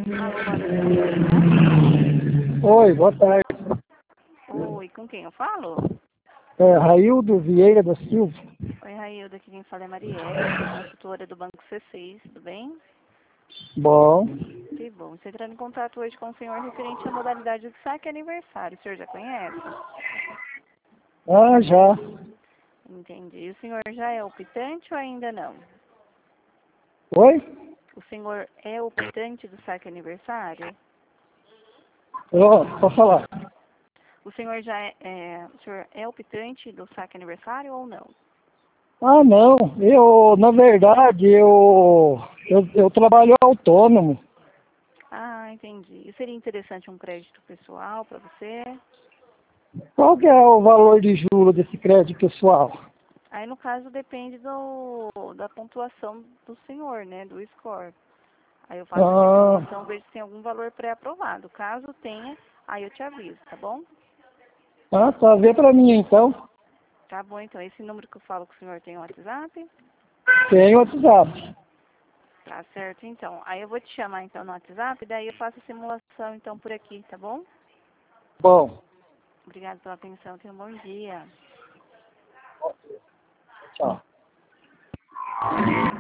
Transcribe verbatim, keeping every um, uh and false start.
Alô, boa tarde. Oi, boa tarde. Oi, com quem eu falo? É, Raildo Vieira da Silva. Oi, Railda, aqui quem fala é Marielle, sou consultora do Banco C seis, tudo bem? Bom. Que bom. Estou entrando em contato hoje com o senhor referente à modalidade de saque aniversário. O senhor já conhece? Ah, já. Entendi. O senhor já é optante ou ainda não? Oi? O senhor é optante do saque aniversário? Ó, pode falar. O senhor já é, é, o senhor é optante do saque aniversário ou não? Ah, não. Eu, na verdade, eu, eu, eu trabalho autônomo. Ah, entendi. E seria interessante um crédito pessoal para você? Qual que é o valor de juros desse crédito pessoal? Aí, no caso, depende do, da pontuação do senhor, né, do score. Aí eu faço a Ah, simulação, vejo se tem algum valor pré-aprovado. Caso tenha, aí eu te aviso, tá bom? ah, tá. Vê pra mim, então. Tá bom, então. Esse número que eu falo que o senhor tem o WhatsApp? Tem o WhatsApp. Tá certo, então. Aí eu vou te chamar, então, no WhatsApp, daí eu faço a simulação, então, por aqui, tá bom? Bom, Obrigada pela atenção. Tenha um bom dia. tchau.